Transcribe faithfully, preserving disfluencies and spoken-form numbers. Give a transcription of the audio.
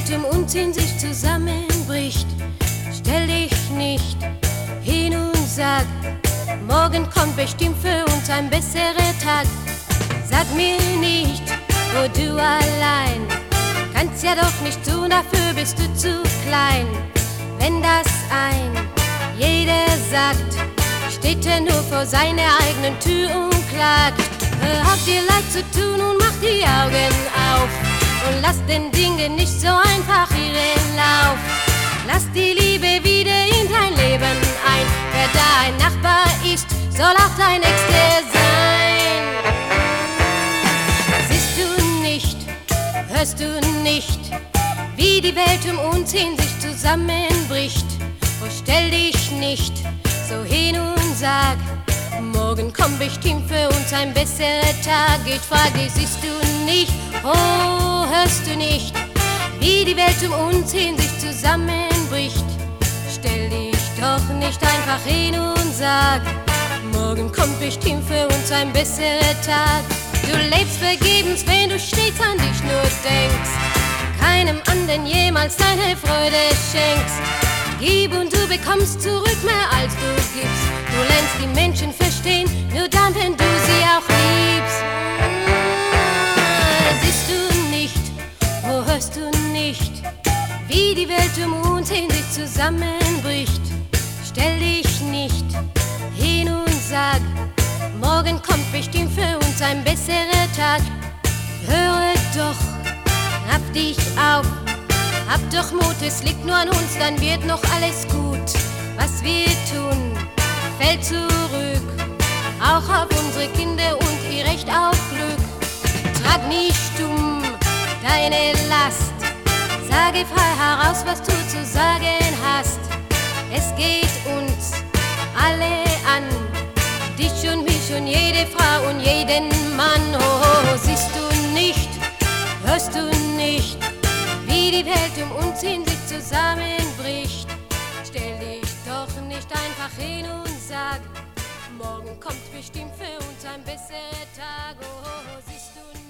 Welt um uns in sich zusammenbricht, stell dich nicht hin und sag, morgen kommt bestimmt für uns ein besserer Tag. Sag mir nicht, wo du allein, kannst ja doch nicht tun, dafür bist du zu klein. Wenn das ein jeder sagt, steht er nur vor seiner eigenen Tür und klagt. Hab dir leid zu tun und mach die Augen auf und lass den Dingen nicht so einfach ihren Lauf. Lass die Liebe wieder in dein Leben ein. Wer da ein Nachbar ist, soll auch dein Nächster sein. Siehst du nicht, hörst du nicht, wie die Welt um uns in sich zusammenbricht? Oh, stell dich nicht so hin und sag, morgen kommt bestimmt für uns ein besserer Tag. Ich frag dich, siehst du nicht, oh, hörst du nicht, wie die Welt um uns in sich zusammenbricht? Stell dich doch nicht einfach hin und sag, morgen kommt bestimmt für uns ein besserer Tag. Du lebst vergebens, wenn du stets an dich nur denkst, keinem anderen jemals deine Freude schenkst. Gib und du bekommst zurück mehr als du gibst. Du lernst die Menschen verstehen, nur dann, wenn du sie auch liebst. Siehst du nicht, wo hörst du nicht, wie die Welt um uns in sich zusammenbricht? Stell dich nicht hin und sag, morgen kommt bestimmt für uns ein besserer Tag. Höre doch, hab dich auf, hab doch Mut, es liegt nur an uns, dann wird noch alles gut. Was wir tun, fällt zurück, auch auf unsere Kinder und ihr Recht auf Glück. Trag nicht stumm deine Last, sage frei heraus, was du zu sagen hast. Es geht uns alle an, dich und mich und jede Frau und jeden Mann. Oh, oh, siehst du nicht, hörst du nicht, wie die Welt um uns in sich zusammenbricht? Stell dich doch nicht einfach hin und sag, morgen kommt bestimmt für uns ein besserer Tag. Oh, oh, siehst du nicht?